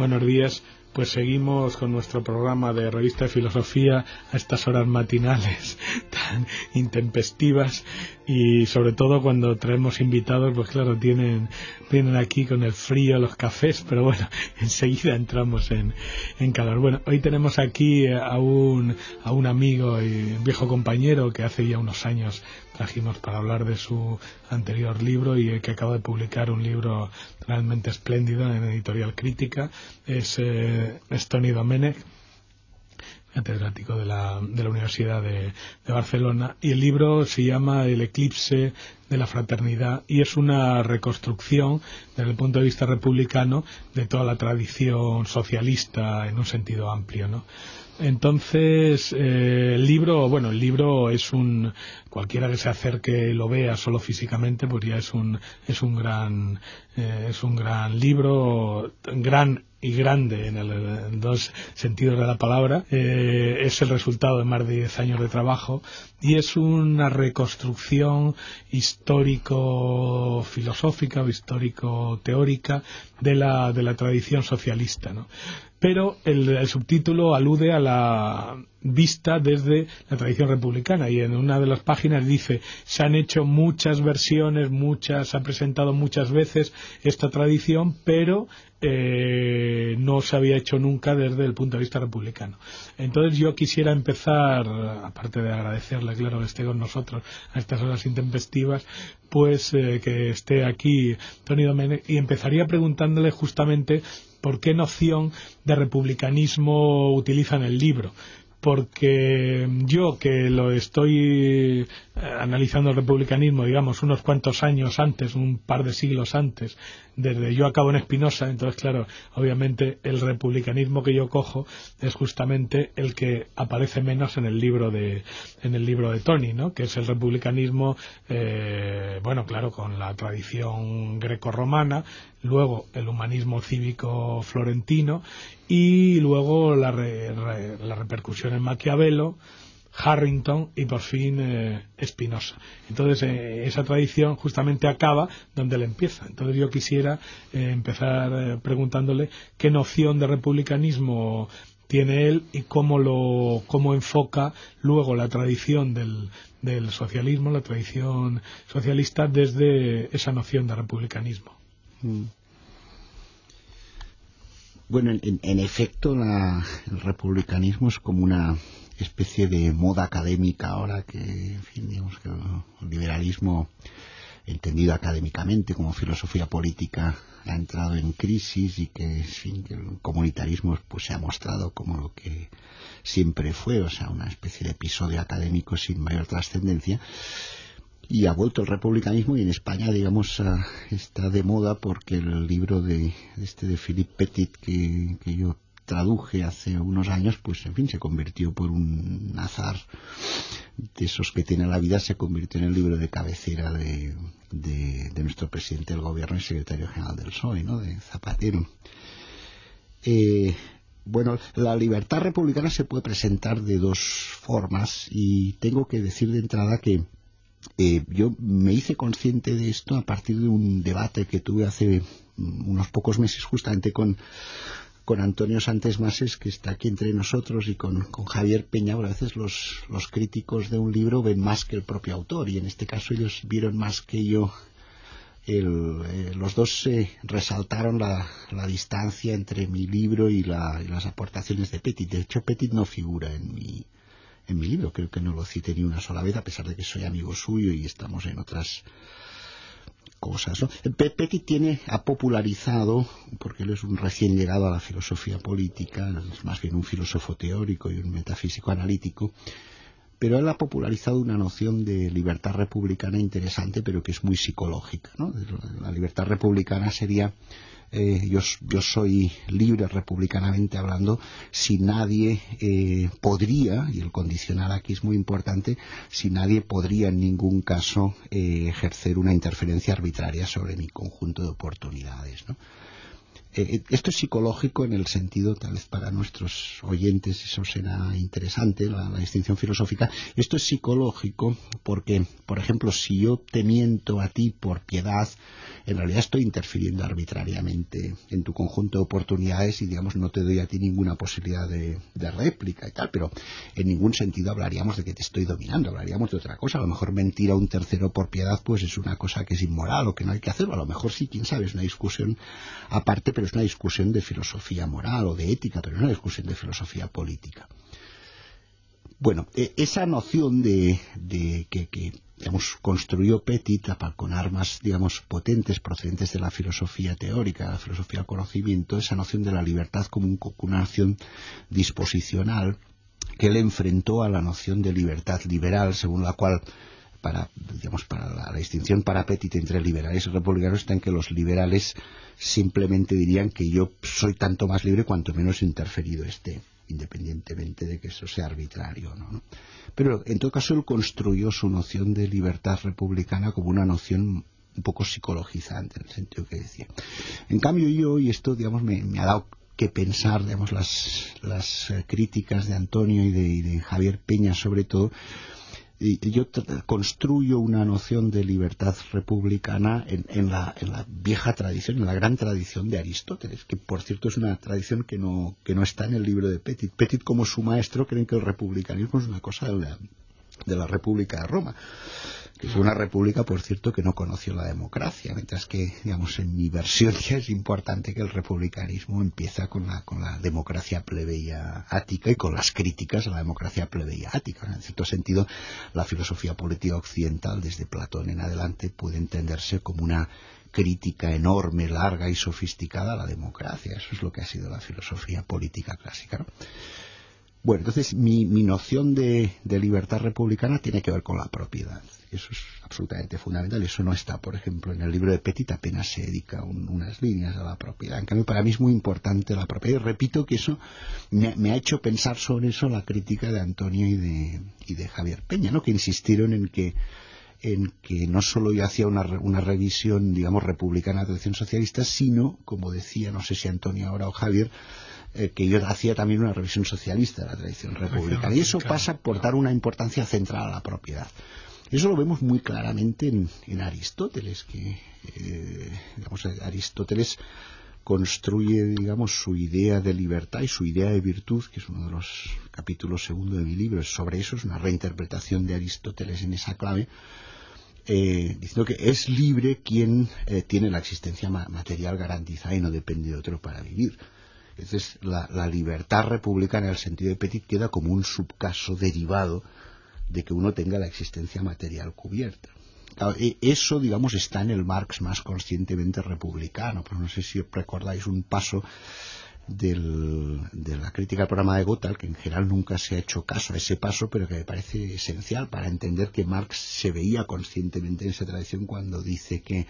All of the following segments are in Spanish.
Buenos días. Pues seguimos con nuestro programa de Revista de Filosofía a estas horas matinales tan intempestivas, y sobre todo cuando traemos invitados, pues claro, vienen aquí con el frío, los cafés, pero bueno, enseguida entramos en calor. Bueno, hoy tenemos aquí a un amigo y viejo compañero que hace ya unos años trajimos para hablar de su anterior libro, y que acaba de publicar un libro realmente espléndido en Editorial Crítica. Es Toni Domènech, catedrático de la Universidad de Barcelona, y el libro se llama El eclipse de la fraternidad, y es una reconstrucción desde el punto de vista republicano de toda la tradición socialista en un sentido amplio, ¿no? Entonces, el libro es cualquiera que se acerque y lo vea solo físicamente, pues ya es un gran libro, gran y grande en dos sentidos de la palabra. Es el resultado de más de 10 años de trabajo, y es una reconstrucción histórico-filosófica o histórico-teórica de la tradición socialista, ¿no? Pero el subtítulo alude a la vista desde la tradición republicana, y en una de las páginas dice: se han hecho muchas versiones, se ha presentado muchas veces esta tradición, pero no se había hecho nunca desde el punto de vista republicano. Entonces yo quisiera empezar, aparte de agradecerle, claro, que esté con nosotros a estas horas intempestivas, pues que esté aquí Toni Domènech, y empezaría preguntándole justamente por qué noción de republicanismo utiliza en el libro. Porque yo, que lo estoy analizando el republicanismo, digamos, unos cuantos años antes, un par de siglos antes, yo acabo en Spinoza, entonces claro, obviamente el republicanismo que yo cojo es justamente el que aparece menos en el libro de Toni, ¿no? Que es el republicanismo, claro, con la tradición grecorromana, luego el humanismo cívico florentino, y luego la repercusión en Maquiavelo, Harrington y por fin Spinoza. Entonces esa tradición justamente acaba donde él empieza. Entonces yo quisiera empezar preguntándole qué noción de republicanismo tiene él, y cómo enfoca luego la tradición del socialismo, la tradición socialista, desde esa noción de republicanismo. Bueno, en efecto, el republicanismo es como una especie de moda académica ahora, que, en fin, digamos que el liberalismo, entendido académicamente como filosofía política, ha entrado en crisis, y que, en fin, que el comunitarismo pues se ha mostrado como lo que siempre fue, o sea, una especie de episodio académico sin mayor trascendencia. Y ha vuelto el republicanismo, y en España, digamos, está de moda porque el libro de Philippe Petit, que yo traduje hace unos años, pues en fin, se convirtió por un azar de esos que tiene la vida, se convirtió en el libro de cabecera de nuestro presidente del gobierno y secretario general del PSOE, ¿no?, de Zapatero. La libertad republicana se puede presentar de dos formas, y tengo que decir de entrada que yo me hice consciente de esto a partir de un debate que tuve hace unos pocos meses justamente con Antonio Santes Mases, que está aquí entre nosotros, y con Javier Peña. A veces los críticos de un libro ven más que el propio autor, y en este caso ellos vieron más que yo. Los dos resaltaron la distancia entre mi libro y las aportaciones de Petit. De hecho, Petit no figura en mi libro, creo que no lo cité ni una sola vez, a pesar de que soy amigo suyo y estamos en otras cosas, ¿no? Petit ha popularizado, porque él es un recién llegado a la filosofía política, es más bien un filósofo teórico y un metafísico analítico, pero él ha popularizado una noción de libertad republicana interesante, pero que es muy psicológica, ¿no? La libertad republicana sería: yo soy libre republicanamente hablando si nadie podría, y el condicional aquí es muy importante, si nadie podría en ningún caso ejercer una interferencia arbitraria sobre mi conjunto de oportunidades, ¿no? Esto es psicológico en el sentido, tal vez para nuestros oyentes eso será interesante, la distinción filosófica. Esto es psicológico porque, por ejemplo, si yo te miento a ti por piedad, en realidad estoy interfiriendo arbitrariamente en tu conjunto de oportunidades y, digamos, no te doy a ti ninguna posibilidad de réplica y tal, pero en ningún sentido hablaríamos de que te estoy dominando, hablaríamos de otra cosa. A lo mejor mentir a un tercero por piedad pues es una cosa que es inmoral o que no hay que hacerlo. A lo mejor sí, quién sabe, es una discusión aparte, pero es una discusión de filosofía moral o de ética, pero no es una discusión de filosofía política. Bueno, esa noción de que digamos, construyó Pettit con armas, digamos, potentes procedentes de la filosofía teórica, la filosofía del conocimiento, esa noción de la libertad como una noción disposicional que él enfrentó a la noción de libertad liberal, según la cual para la distinción para Pettit entre liberales y republicanos está en que los liberales simplemente dirían que yo soy tanto más libre cuanto menos interferido esté, independientemente de que eso sea arbitrario, ¿no? Pero en todo caso él construyó su noción de libertad republicana como una noción un poco psicologizante, en el sentido que decía. En cambio yo, y esto digamos me ha dado que pensar, digamos, las críticas de Antonio y de Javier Peña sobre todo, yo construyo una noción de libertad republicana en la vieja tradición, en la gran tradición de Aristóteles, que por cierto es una tradición que no está en el libro de Pettit. Pettit, como su maestro, creen que el republicanismo es una cosa de la República de Roma, que es una república, por cierto, que no conoció la democracia, mientras que, digamos, en mi versión ya es importante que el republicanismo empieza con la democracia plebeya ática y con las críticas a la democracia plebeya ática. En cierto sentido, la filosofía política occidental, desde Platón en adelante, puede entenderse como una crítica enorme, larga y sofisticada a la democracia. Eso es lo que ha sido la filosofía política clásica, ¿no? Bueno, entonces mi noción de libertad republicana tiene que ver con la propiedad. Eso es absolutamente fundamental. Eso no está, por ejemplo, en el libro de Pettit, apenas se dedica unas líneas a la propiedad. En cambio, para mí es muy importante la propiedad. Y repito que eso me ha hecho pensar sobre eso la crítica de Antonio y de Javier Peña, ¿no? Que insistieron en que no solo yo hacía una revisión, digamos, republicana de la tradición socialista, sino, como decía, no sé si Antonio ahora o Javier, que yo hacía también una revisión socialista de la tradición republicana. Y eso pasa por dar una importancia central a la propiedad. Eso lo vemos muy claramente en Aristóteles, que digamos, Aristóteles construye, digamos, su idea de libertad y su idea de virtud, que es uno de los capítulos segundo de mi libro, sobre eso, es una reinterpretación de Aristóteles en esa clave, diciendo que es libre quien tiene la existencia material garantizada y no depende de otro para vivir. Entonces, la libertad republicana, en el sentido de Pettit, queda como un subcaso derivado de que uno tenga la existencia material cubierta. Claro, eso, digamos, está en el Marx más conscientemente republicano. Pero no sé si recordáis un paso de la crítica al programa de Gotha, que en general nunca se ha hecho caso a ese paso, pero que me parece esencial para entender que Marx se veía conscientemente en esa tradición cuando dice que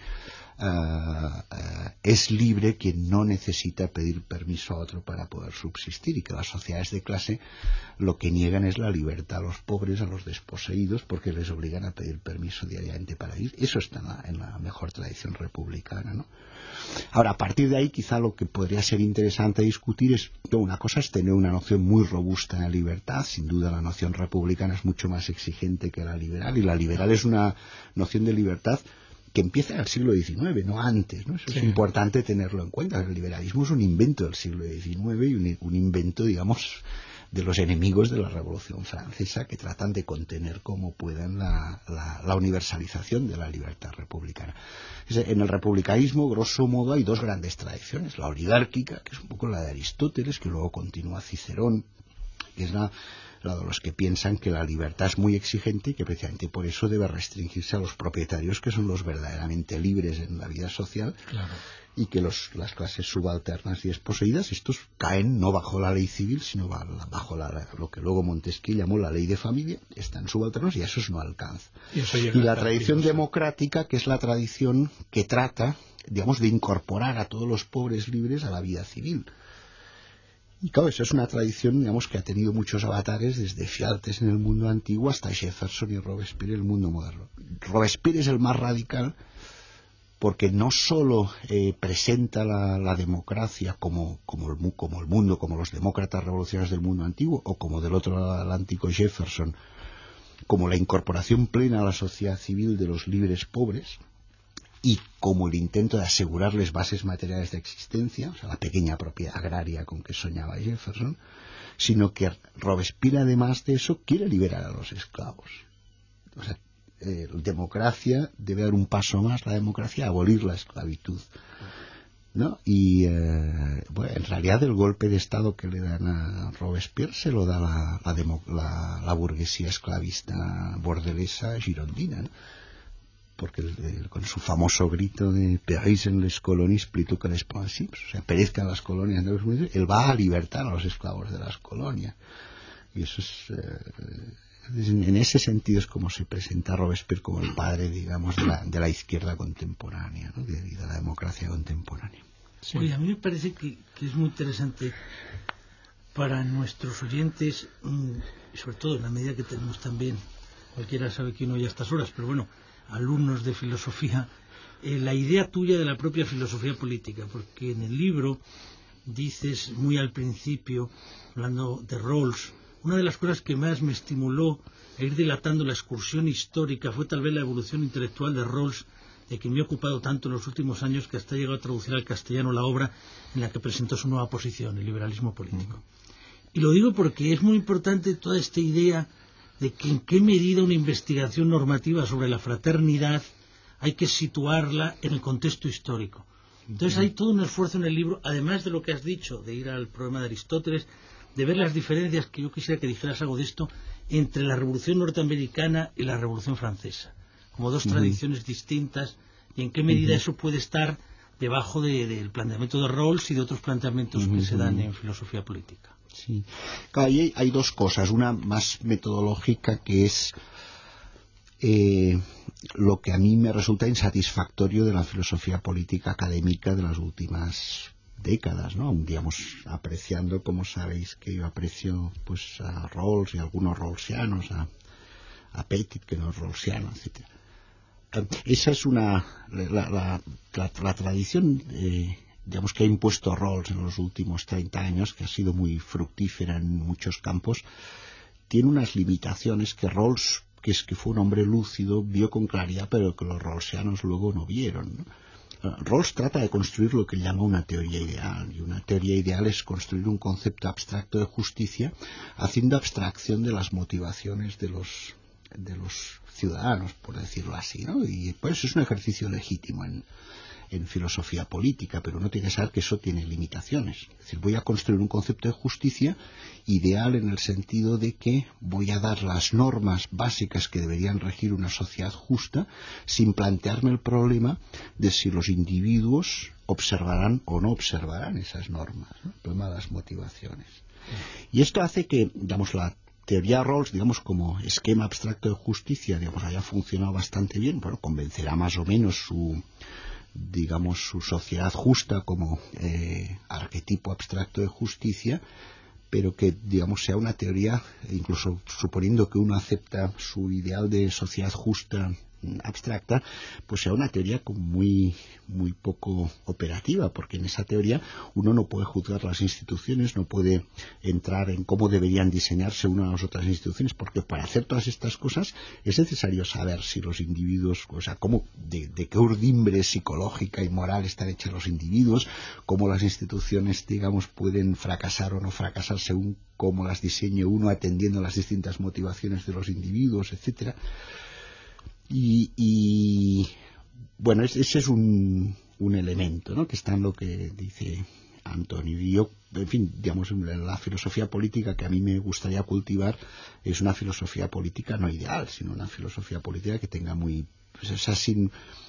es libre quien no necesita pedir permiso a otro para poder subsistir, y que las sociedades de clase lo que niegan es la libertad a los pobres, a los desposeídos, porque les obligan a pedir permiso diariamente para vivir. Eso está en la mejor tradición republicana, ¿no? Ahora, a partir de ahí, quizá lo que podría ser interesante discutir es, una cosa es tener una noción muy robusta de la libertad. Sin duda la noción republicana es mucho más exigente que la liberal, y la liberal es una noción de libertad que empieza en el siglo XIX, no antes, ¿no? Eso sí. Es importante tenerlo en cuenta. El liberalismo es un invento del siglo XIX y un invento, digamos, de los enemigos de la Revolución Francesa, que tratan de contener como puedan la universalización de la libertad republicana. En el republicanismo, grosso modo, hay dos grandes tradiciones: la oligárquica, que es un poco la de Aristóteles, que luego continúa Cicerón, que es la de los que piensan que la libertad es muy exigente y que precisamente por eso debe restringirse a los propietarios, que son los verdaderamente libres en la vida social. Claro. Y que las clases subalternas y desposeídas, estos caen no bajo la ley civil, sino bajo lo que luego Montesquieu llamó la ley de familia, están subalternos y a esos no alcanza. Y la tradición democrática, que es la tradición que trata, digamos, de incorporar a todos los pobres libres a la vida civil. Y claro, eso es una tradición, digamos, que ha tenido muchos avatares, desde Fialtes en el mundo antiguo hasta Jefferson y Robespierre en el mundo moderno. Robespierre es el más radical, porque no solo presenta la democracia como el mundo, como los demócratas revolucionarios del mundo antiguo, o como del otro lado atlántico Jefferson, como la incorporación plena a la sociedad civil de los libres pobres, y como el intento de asegurarles bases materiales de existencia, o sea, la pequeña propiedad agraria con que soñaba Jefferson, sino que Robespierre, además de eso, quiere liberar a los esclavos. O sea, democracia debe dar un paso más, la democracia, abolir la esclavitud, ¿no? Y bueno, en realidad el golpe de Estado que le dan a Robespierre se lo da la burguesía esclavista bordelesa girondina, ¿no? Porque con su famoso grito de «Périssent les colonies plutôt que les principes», o sea, perezcan las colonias de los municipios, él va a libertar a los esclavos de las colonias. Y eso es... en ese sentido es como se presenta a Robespierre como el padre, digamos, de la izquierda contemporánea, ¿no? de la democracia contemporánea. Sí. Oye, a mí me parece que es muy interesante para nuestros oyentes, sobre todo en la medida que tenemos también, cualquiera sabe que uno ya a estas horas, pero bueno, alumnos de filosofía, la idea tuya de la propia filosofía política, porque en el libro dices muy al principio, hablando de Rawls, una de las cosas que más me estimuló a ir dilatando la excursión histórica fue tal vez la evolución intelectual de Rawls, de quien me he ocupado tanto en los últimos años que hasta he llegado a traducir al castellano la obra en la que presentó su nueva posición, el liberalismo político. Y lo digo porque es muy importante toda esta idea de que en qué medida una investigación normativa sobre la fraternidad hay que situarla en el contexto histórico. Entonces hay todo un esfuerzo en el libro, además de lo que has dicho, de ir al problema de Aristóteles, de ver las diferencias, que yo quisiera que dijeras algo de esto, entre la Revolución norteamericana y la Revolución francesa, como dos tradiciones distintas, y en qué medida eso puede estar debajo del planteamiento de Rawls y de otros planteamientos que se dan en filosofía política. Sí. Claro, ahí hay dos cosas. Una más metodológica, que es lo que a mí me resulta insatisfactorio de la filosofía política académica de las últimas décadas, ¿no? Digamos, apreciando, como sabéis, que yo aprecio pues a Rawls y a algunos rawlsianos, a Pettit, que no es rawlsiano, etcétera. Esa es la tradición digamos que ha impuesto Rawls en los últimos 30 años, que ha sido muy fructífera en muchos campos, tiene unas limitaciones que Rawls, que fue un hombre lúcido, vio con claridad, pero que los rawlsianos luego no vieron, ¿no? Rawls trata de construir lo que llama una teoría ideal, y una teoría ideal es construir un concepto abstracto de justicia, haciendo abstracción de las motivaciones de los ciudadanos, por decirlo así, ¿no? Y pues es un ejercicio legítimo en filosofía política, pero uno tiene que saber que eso tiene limitaciones. Es decir, voy a construir un concepto de justicia ideal en el sentido de que voy a dar las normas básicas que deberían regir una sociedad justa, sin plantearme el problema de si los individuos observarán o no observarán esas normas, ¿no? El problema de las motivaciones. Y esto hace que, digamos, la teoría Rawls, digamos, como esquema abstracto de justicia, digamos, haya funcionado bastante bien. Bueno, convencerá más o menos su sociedad justa como arquetipo abstracto de justicia, pero que, digamos, sea una teoría, incluso suponiendo que uno acepta su ideal de sociedad justa abstracta, pues sea una teoría como muy poco operativa, porque en esa teoría uno no puede juzgar las instituciones, no puede entrar en cómo deberían diseñarse una o las otras instituciones, porque para hacer todas estas cosas es necesario saber si los individuos, o sea, de qué urdimbre psicológica y moral están hechas los individuos, cómo las instituciones, digamos, pueden fracasar o no fracasar según cómo las diseñe uno, atendiendo a las distintas motivaciones de los individuos, etcétera. Y bueno, ese es un elemento, ¿no?, que está en lo que dice Antonio. Y yo, en fin, digamos, la filosofía política que a mí me gustaría cultivar es una filosofía política no ideal, sino una filosofía política que tenga sin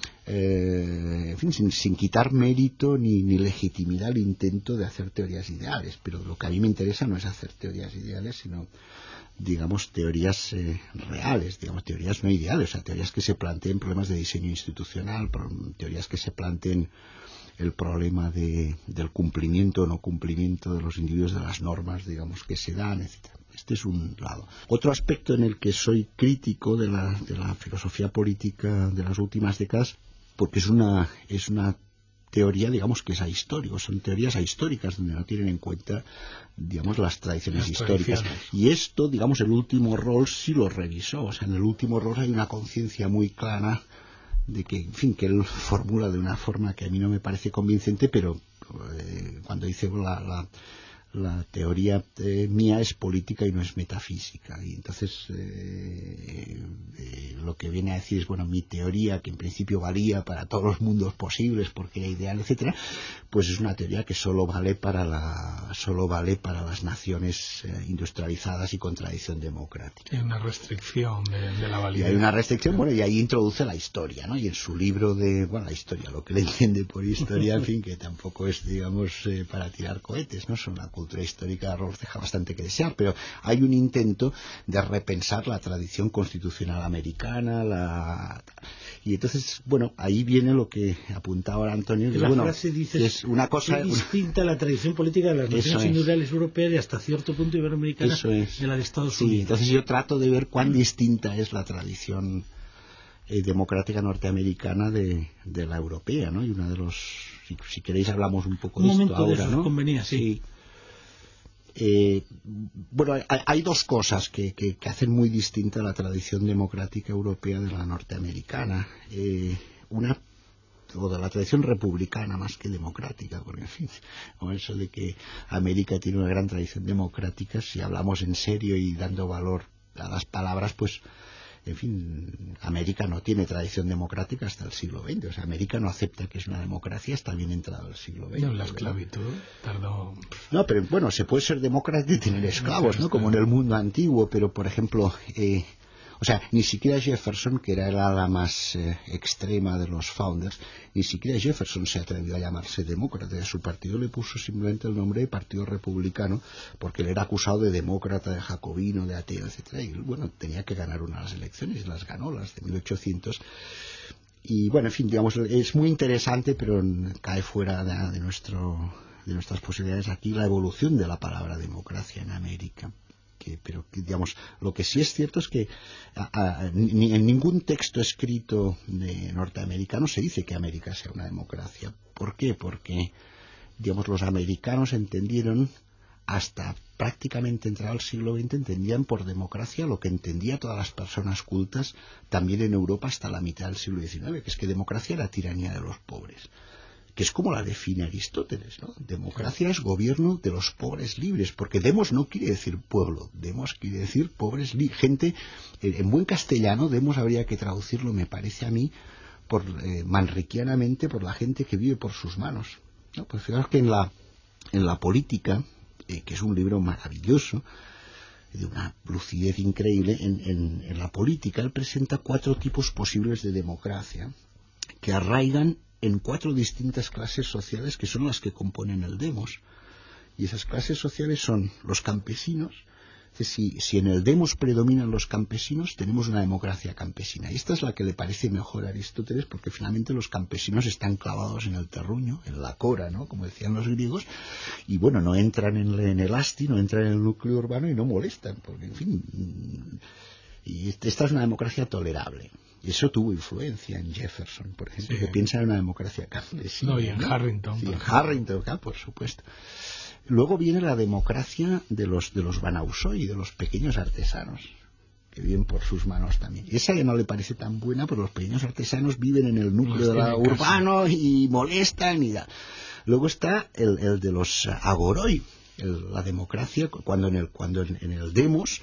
quitar mérito ni legitimidad al intento de hacer teorías ideales. Pero lo que a mí me interesa no es hacer teorías ideales, sino, digamos, teorías reales, digamos, teorías no ideales, o sea, teorías que se planteen problemas de diseño institucional, teorías que se planteen el problema del cumplimiento o no cumplimiento de los individuos de las normas, digamos, que se dan, etc. Este es un lado. Otro aspecto en el que soy crítico de la filosofía política de las últimas décadas porque es una teoría, digamos, que es ahistórico, son teorías ahistóricas donde no tienen en cuenta, digamos, las tradiciones históricas. Y esto, digamos, el último Rawls sí lo revisó. O sea, en el último Rawls hay una conciencia muy clara de que, en fin, que él formula de una forma que a mí no me parece convincente, pero cuando dice la teoría mía es política y no es metafísica, y entonces lo que viene a decir es, bueno, mi teoría, que en principio valía para todos los mundos posibles porque era ideal, etcétera, pues es una teoría que solo vale para las naciones industrializadas y con tradición democrática. Hay una restricción de la validez. Y hay una restricción, bueno, y ahí introduce la historia, ¿no? Y en su libro la historia, lo que le entiende por historia, en fin, que tampoco es, digamos, para tirar cohetes, ¿no? Son la cultura histórica de Rawls deja bastante que desear, pero hay un intento de repensar la tradición constitucional americana, y entonces, bueno, ahí viene lo que apuntaba ahora Antonio, que, la bueno, frase dice, es una cosa es distinta a la tradición política de las naciones individuales europeas y hasta cierto punto iberoamericana de la de Estados Unidos. Entonces yo trato de ver cuán distinta es la tradición democrática norteamericana de la europea, ¿no? Y una de los, si queréis hablamos un poco de esto ahora, ¿no? Convenía, sí. Bueno, hay dos cosas que hacen muy distinta la tradición democrática europea de la norteamericana. Una, o de la tradición republicana más que democrática, porque en fin, o eso de que América tiene una gran tradición democrática, si hablamos en serio y dando valor a las palabras, pues en fin, América no tiene tradición democrática hasta el siglo XX. O sea, América no acepta que es una democracia hasta bien entrado el siglo XX. No, la esclavitud tardó... No, pero bueno, se puede ser demócrata y tener esclavos, ¿no? Como en el mundo antiguo, pero por ejemplo... o sea, ni siquiera Jefferson, que era el ala más extrema de los founders, ni siquiera Jefferson se atrevió a llamarse demócrata. A su partido le puso simplemente el nombre de Partido Republicano, porque él era acusado de demócrata, de jacobino, de ateo, etcétera. Y bueno, tenía que ganar una de las elecciones, y las ganó, las de 1800. Y bueno, en fin, digamos, es muy interesante, pero cae fuera de nuestras posibilidades aquí la evolución de la palabra democracia en América. Pero digamos, lo que sí es cierto es que en ningún texto escrito norteamericano se dice que América sea una democracia. ¿Por qué? Porque, digamos, los americanos entendieron, hasta prácticamente entrado el siglo XX, entendían por democracia lo que entendía todas las personas cultas también en Europa hasta la mitad del siglo XIX, que es que democracia era tiranía de los pobres, que es como la define Aristóteles, ¿no? Democracia es gobierno de los pobres libres, porque demos no quiere decir pueblo, demos quiere decir pobres libres, gente, en buen castellano demos habría que traducirlo, me parece a mí, manriquianamente, por la gente que vive por sus manos, ¿no? Pues fijaos que en la política, que es un libro maravilloso, de una lucidez increíble, en la política él presenta 4 tipos posibles de democracia que arraigan en 4 distintas clases sociales que son las que componen el demos. Y esas clases sociales son los campesinos. Si en el demos predominan los campesinos, tenemos una democracia campesina. Y esta es la que le parece mejor a Aristóteles, porque finalmente los campesinos están clavados en el terruño, en la cora, ¿no? Como decían los griegos, y bueno, no entran en el asti, no entran en el núcleo urbano y no molestan, porque en fin... Y esta es una democracia tolerable. Y eso tuvo influencia en Jefferson, por ejemplo, que piensa en una democracia campesina. No, y en Harrington. Sí, en Harrington, por supuesto. Luego viene la democracia de los Banausoi, de los pequeños artesanos, que viven por sus manos también. Y esa ya no le parece tan buena, porque los pequeños artesanos viven en el núcleo urbano y molestan y da. Luego está el de los agoroi, la democracia, cuando en el demos...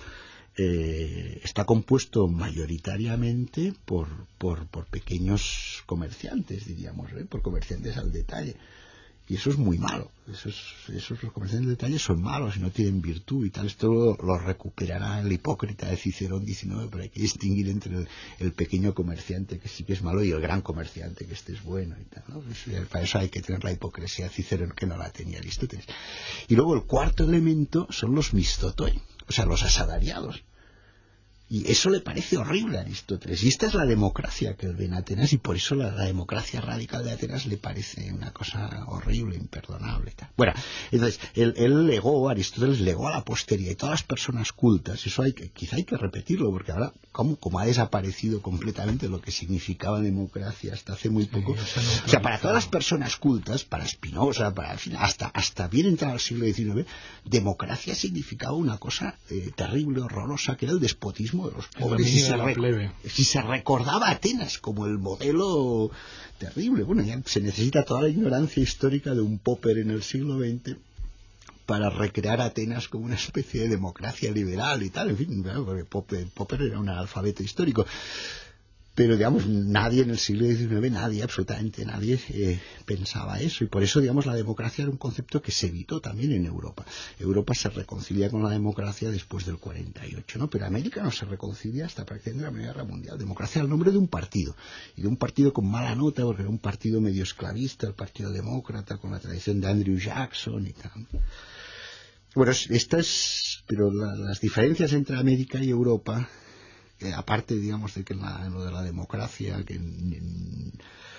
está compuesto mayoritariamente por pequeños comerciantes, diríamos, por comerciantes al detalle, y eso es muy malo. Esos los comerciantes al detalle son malos y no tienen virtud y tal. Esto lo recuperará el Hipócrita de Cicerón 19, pero hay que distinguir entre el pequeño comerciante, que sí que es malo, y el gran comerciante, que este es bueno y tal, ¿no? Para eso hay que tener la hipocresía de Cicerón, que no la tenía Aristóteles. Y luego el cuarto elemento son los mistotoi, o sea, los asalariados. Y eso le parece horrible a Aristóteles. Y esta es la democracia que él ve en Atenas, y por eso la democracia radical de Atenas le parece una cosa horrible, imperdonable. Tal. Bueno, entonces, Aristóteles legó a la posteridad y todas las personas cultas, eso quizá hay que repetirlo, porque ahora, como ha desaparecido completamente lo que significaba democracia hasta hace muy poco. O sea, para todas las personas cultas, para Spinoza, hasta bien entrado al siglo XIX, democracia significaba una cosa terrible, horrorosa, que era el despotismo de los pobres. Si se recordaba a Atenas como el modelo terrible, bueno, ya se necesita toda la ignorancia histórica de un Popper en el siglo XX para recrear a Atenas como una especie de democracia liberal y tal, en fin, porque Popper era un analfabeto histórico. Pero, digamos, nadie en el siglo XIX, absolutamente nadie, pensaba eso. Y por eso, digamos, la democracia era un concepto que se evitó también en Europa. Europa se reconcilia con la democracia después del 48, ¿no? Pero América no se reconcilia hasta prácticamente la Primera Guerra Mundial. Democracia al nombre de un partido. Y de un partido con mala nota, porque era un partido medio esclavista, el Partido Demócrata, con la tradición de Andrew Jackson y tal. Bueno, pero las diferencias entre América y Europa, aparte, digamos, de que lo de la democracia, que en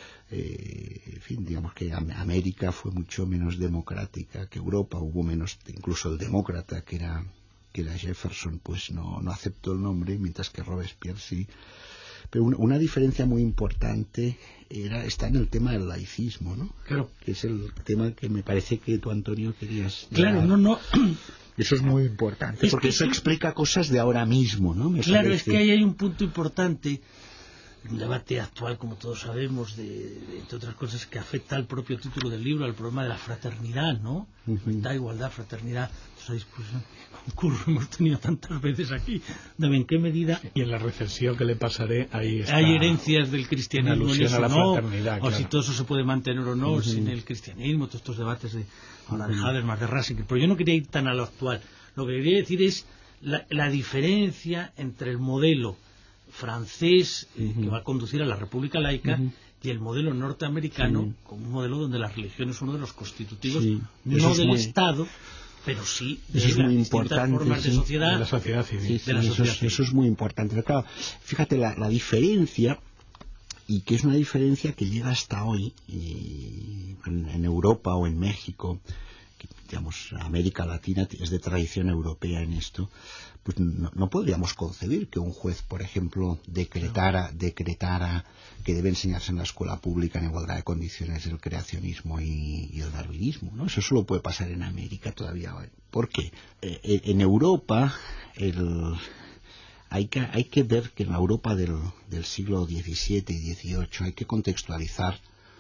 fin, digamos que América fue mucho menos democrática que Europa, hubo menos, incluso el demócrata que era Jefferson, pues no aceptó el nombre, mientras que Robespierre sí. Pero una diferencia muy importante está en el tema del laicismo, ¿no? Claro. Que es el tema que me parece que tú, Antonio, querías... Claro, no. Eso es muy importante, porque eso explica cosas de ahora mismo, ¿no? Claro, es que ahí hay un punto importante, un debate actual, como todos sabemos, entre otras cosas, que afecta al propio título del libro, al problema de la fraternidad, ¿no? Da igualdad, fraternidad, esa discusión, concurso hemos tenido tantas veces aquí, de en qué medida... Y en la recensión que le pasaré, ahí está... Hay herencias del cristianismo en eso, a la ¿no? fraternidad, o claro. si todo eso se puede mantener o no sin el cristianismo, todos estos debates de Habermas, de Racing. Pero yo no quería ir tan a lo actual. Lo que quería decir es la diferencia entre el modelo francés que va a conducir a la República laica y el modelo norteamericano, como un modelo donde la religión es uno de los constitutivos, no del Estado, pero sí de las distintas formas de sociedad, de la sociedad civil. Eso es muy importante. Pero claro, fíjate la diferencia, y que es una diferencia que llega hasta hoy en Europa o en México, que, digamos, América Latina es de tradición europea en esto. Pues no podríamos concebir que un juez, por ejemplo, decretara que debe enseñarse en la escuela pública en igualdad de condiciones el creacionismo y el darwinismo, ¿no? Eso solo puede pasar en América todavía hoy. ¿Por qué? En Europa hay que ver que en la Europa del siglo XVII y XVIII hay que contextualizar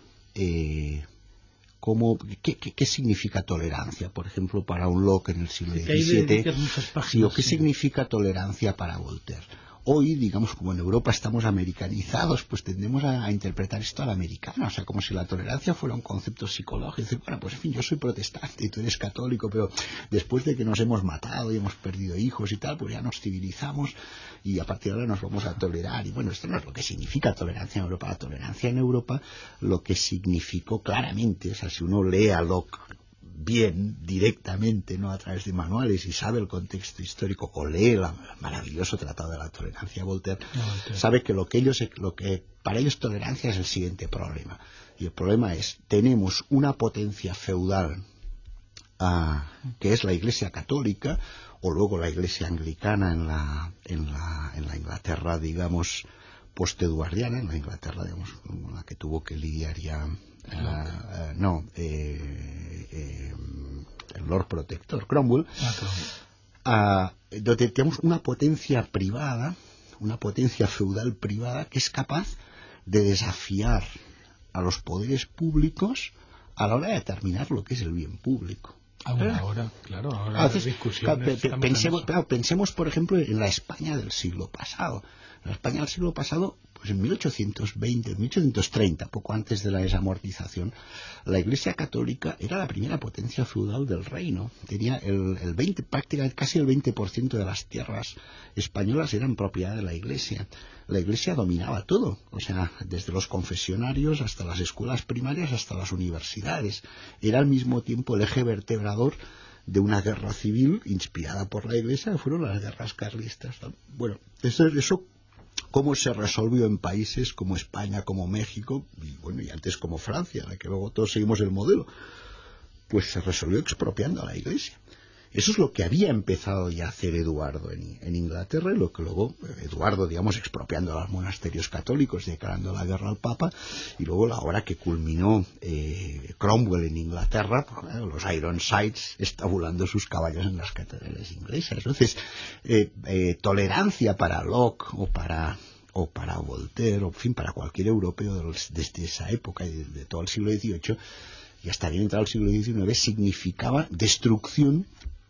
¿qué significa tolerancia, por ejemplo, para un Locke en el siglo XVII? ¿O qué significa tolerancia para Voltaire? Hoy, digamos, como en Europa estamos americanizados, pues tendemos a interpretar esto a la americana, o sea, como si la tolerancia fuera un concepto psicológico. Decir, bueno, pues en fin, yo soy protestante y tú eres católico, pero después de que nos hemos matado y hemos perdido hijos y tal, pues ya nos civilizamos y a partir de ahora nos vamos a tolerar. Y bueno, esto no es lo que significa tolerancia en Europa. La tolerancia en Europa lo que significó claramente, o sea, si uno lee a Locke bien, directamente, no a través de manuales, y sabe el contexto histórico, o lee el maravilloso Tratado de la Tolerancia de Voltaire, sabe que lo que para ellos tolerancia es el siguiente problema. Y el problema es, tenemos una potencia feudal que es la Iglesia Católica, o luego la Iglesia Anglicana en la Inglaterra, digamos, post-eduardiana, en la Inglaterra, digamos, con la que tuvo que lidiar ya el Lord Protector Cromwell, donde tenemos una potencia privada, una potencia feudal privada que es capaz de desafiar a los poderes públicos a la hora de determinar lo que es el bien público. Ahora las discusiones. Pensemos, por ejemplo, en la España del siglo pasado. En la España del siglo pasado, pues en 1820, 1830, poco antes de la desamortización, la Iglesia Católica era la primera potencia feudal del reino. Tenía prácticamente casi el 20% de las tierras españolas eran propiedad de la Iglesia. La Iglesia dominaba todo, o sea, desde los confesionarios hasta las escuelas primarias hasta las universidades. Era al mismo tiempo el eje vertebrador de una guerra civil inspirada por la Iglesia, que fueron las guerras carlistas. Bueno, eso cómo se resolvió en países como España, como México, y bueno, y antes como Francia, la que luego todos seguimos el modelo, pues se resolvió expropiando a la Iglesia. Eso es lo que había empezado ya a hacer Eduardo en Inglaterra, y lo que luego Eduardo, digamos, expropiando a los monasterios católicos, declarando la guerra al Papa, y luego la hora que culminó Cromwell en Inglaterra, pues, los Ironsides estabulando sus caballos en las catedrales inglesas. Entonces, tolerancia para Locke o para Voltaire, o en fin, para cualquier europeo desde esa época y de todo el siglo XVIII, y hasta bien entrado el siglo XIX, significaba destrucción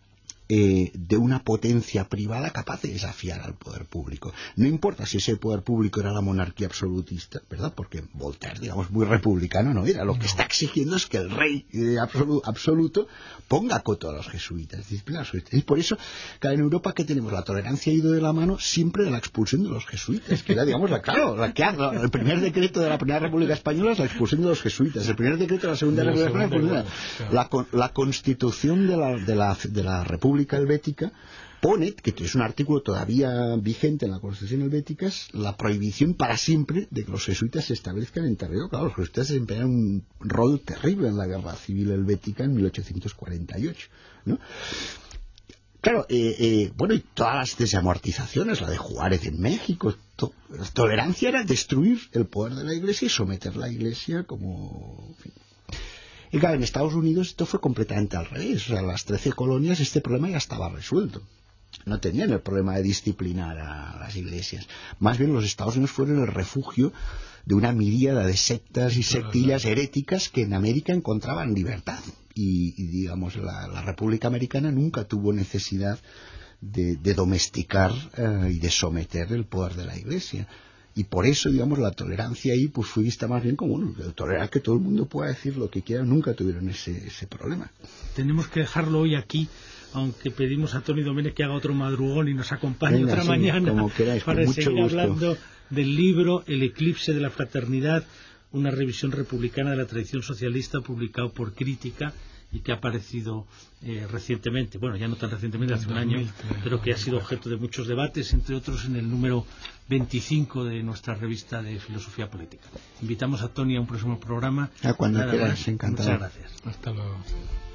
de una potencia privada capaz de desafiar al poder público. No importa si ese poder público era la monarquía absolutista, ¿verdad? Porque Voltaire, digamos, muy republicano no era. Lo que está exigiendo es que el rey absoluto ponga coto a los jesuitas, disciplina a los jesuitas. Y por eso, en Europa, que tenemos la tolerancia ha ido de la mano siempre de la expulsión de los jesuitas, que era, digamos, el primer decreto de la Primera República Española es la expulsión de los jesuitas. El primer decreto de la Segunda República Española es la constitución de la República Helvética pone, que es un artículo todavía vigente en la Constitución helvética, es la prohibición para siempre de que los jesuitas se establezcan en territorio. Claro, los jesuitas desempeñaron un rol terrible en la guerra civil helvética en 1848, ¿no? Claro, bueno, y todas las desamortizaciones, la de Juárez en México, la tolerancia era destruir el poder de la Iglesia y someter la Iglesia como... En fin. Y claro, en Estados Unidos esto fue completamente al revés. O sea, las 13 colonias este problema ya estaba resuelto. No tenían el problema de disciplinar a las iglesias. Más bien los Estados Unidos fueron el refugio de una miríada de sectas y sectillas heréticas que en América encontraban libertad. Y digamos, la República Americana nunca tuvo necesidad de domesticar y de someter el poder de la Iglesia. Y por eso, digamos, la tolerancia ahí pues fue vista más bien como tolerar que todo el mundo pueda decir lo que quiera. Nunca tuvieron ese problema. Tenemos que dejarlo hoy aquí, aunque pedimos a Toni Domènech que haga otro madrugón y nos acompañe otra mañana como queráis, para seguir gusto. Hablando del libro El eclipse de la fraternidad, una revisión republicana de la tradición socialista, publicado por Crítica y que ha aparecido recientemente, bueno, ya no tan recientemente, hace un año, pero que ha sido objeto de muchos debates, entre otros en el número 25 de nuestra revista de Filosofía Política. Invitamos a Toni a un próximo programa. Cuando quieras, encantado. Muchas gracias. Hasta luego.